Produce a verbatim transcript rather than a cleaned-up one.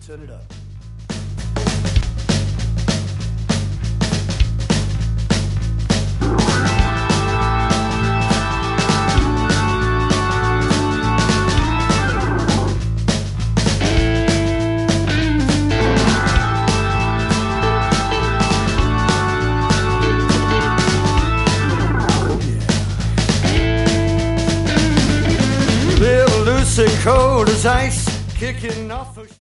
Turn it up. Little Lucy, cold as ice, kicking off her